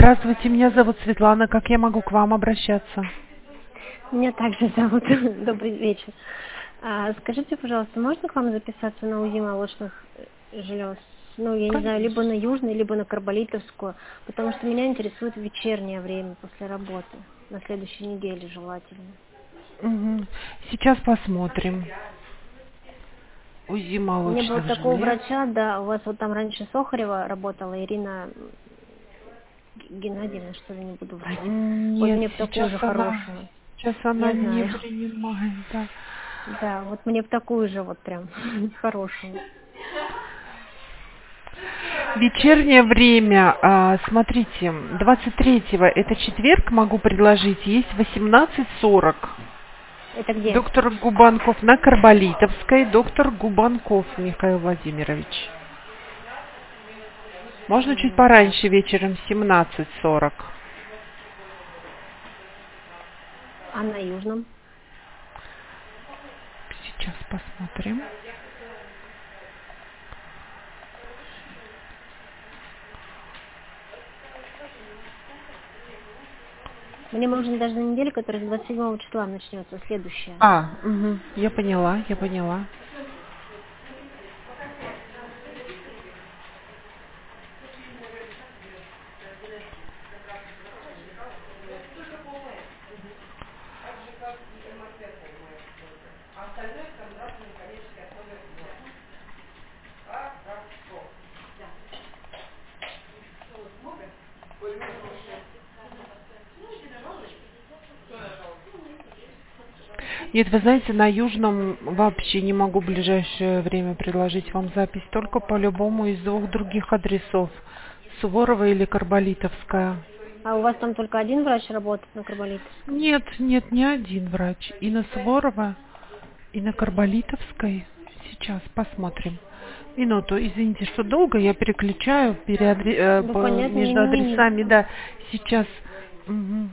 Здравствуйте, меня зовут Светлана. Как я могу к вам обращаться? Меня также зовут. Добрый вечер. Скажите, пожалуйста, можно к вам записаться на УЗИ молочных желез? Ну, я не знаю, либо Конечно. на Южную, либо на Карболитовскую, потому что меня интересует вечернее время после работы. На следующей неделе желательно. Мгм. Сейчас посмотрим. УЗИ Не было молочных такого желез. врача, да, у вас вот там раньше Сохарева работала, Ирина Геннадьевна, что ли, не буду врать. Вот Нет, мне бы такую сейчас же она, хорошую. сейчас она Я не знаю. принимает, да. Да, вот мне бы такую же вот прям хорошую. Вечернее время, смотрите, 23-го, это четверг, могу предложить, есть 18:40. Это где? Доктор Губанков на Карболитовской, доктор Губанков Михаил Владимирович. Можно чуть Так. пораньше вечером, 17:40. А на Южном? Сейчас посмотрим. Мне можно даже на неделю, которая с 27 числа начнется, следующая. Мгм, я поняла, я поняла. Нет, вы знаете, на Южном вообще не могу в ближайшее время предложить вам запись, только по любому из двух других адресов. Суворова или Карболитовская. А у вас там только один врач работает на Карболитовской? Нет, нет, не один врач. И на Суворова, и на Карболитовской. Сейчас посмотрим. Минуту, извините, что долго, я переключаю Да понятно, между не-не-не. адресами, да, сейчас. Мгм.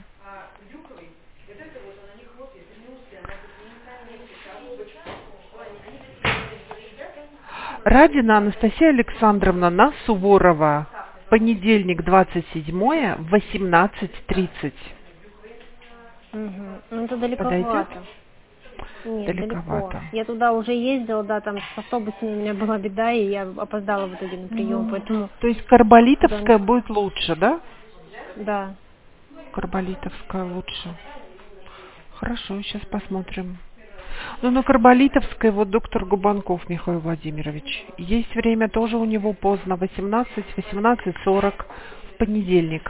Радина Анастасия Александровна на Суворова. Понедельник, 27-е, в 18:30. Угу. Ну это Подойдет? далековато. Нет, далеко. Далековато. Я туда уже ездила, да, там с автобусами у меня была беда, и я опоздала в итоге на прием, Мгм. поэтому То есть туда... Карболитовская будет лучше, да? Да. Карболитовская лучше. Хорошо, сейчас посмотрим. Ну, на Карболитовской вот доктор Губанков Михаил Владимирович. Есть время тоже у него поздно, 18:40 в понедельник.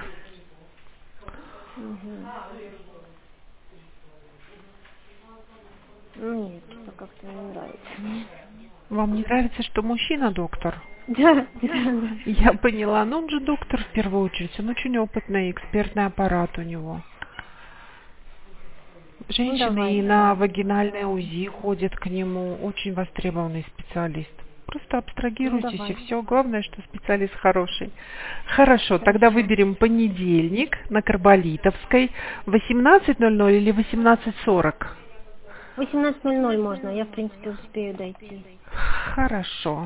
Угу. Ну нет, что-то как-то не нравится мне. Вам не нравится, что мужчина доктор? Да, да. Я поняла, но он же доктор в первую очередь, он очень опытный, экспертный аппарат у него. Ну Женщины и давайте, на да. вагинальное УЗИ ходят к нему, очень востребованный специалист. Просто Ну абстрагируйтесь и давай. все. Главное, что специалист хороший. Хорошо, тогда Хорошо. выберем понедельник на Карболитовской. 18:00 или 18:40? 18:00 можно, я в принципе успею дойти. Хорошо.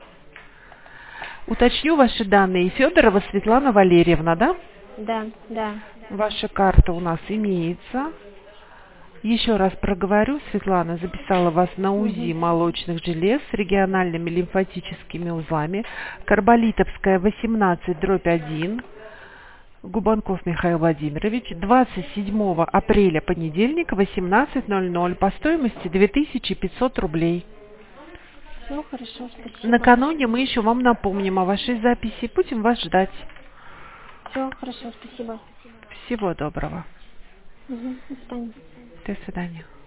Уточню ваши данные. Федорова Светлана Валерьевна, да? Да, да. Ваша карта у нас имеется. Еще раз проговорю, Светлана записала вас на УЗИ Угу. молочных желез с региональными лимфатическими узлами. Карболитовская, 18/1. Губанков Михаил Владимирович. 27 апреля, понедельник, 18:00. По стоимости 2500 рублей. Все хорошо, спасибо. Накануне мы еще вам напомним о вашей записи. Будем вас ждать. Все хорошо, спасибо. Всего доброго. Угу. До свидания. До свидания.